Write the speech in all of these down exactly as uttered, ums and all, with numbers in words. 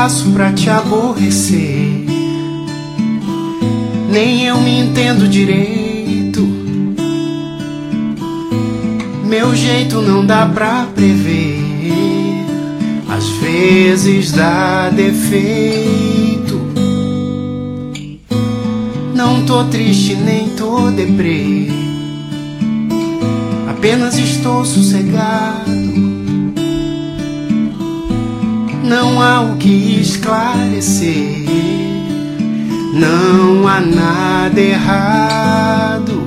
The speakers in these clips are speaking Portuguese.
faço pra te aborrecer? Nem eu me entendo direito. Meu jeito não dá pra prever. Às vezes dá defeito. Não tô triste nem tô deprê, apenas estou sossegado. Não há o que esclarecer, não há nada errado.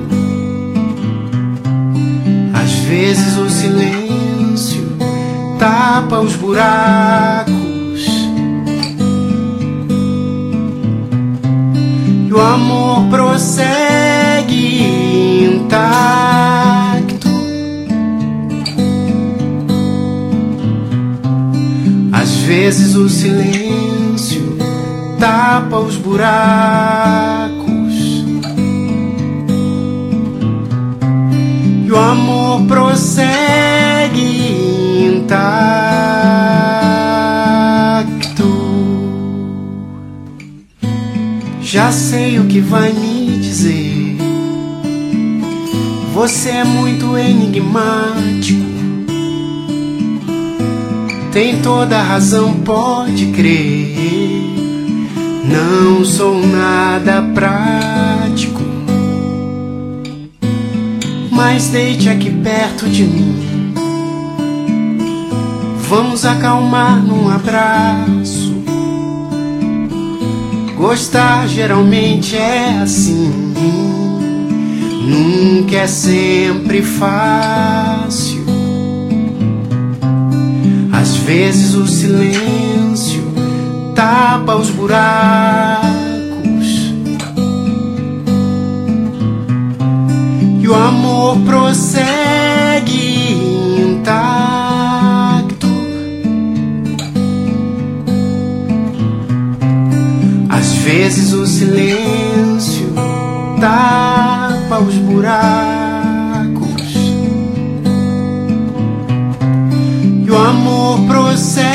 Às vezes o silêncio tapa os buracos e o amor prossegue intacto. Às vezes o silêncio tapa os buracos e o amor prossegue intacto. Já sei o que vai me dizer. Você é muito enigmático. Tem toda a razão, pode crer. Não sou nada prático, mas deite aqui perto de mim. Vamos acalmar num abraço. Gostar geralmente é assim, nunca é sempre fácil. Às vezes o silêncio tapa os buracos e o amor prossegue intacto. Às vezes o silêncio tapa os buracos e o amor prossegue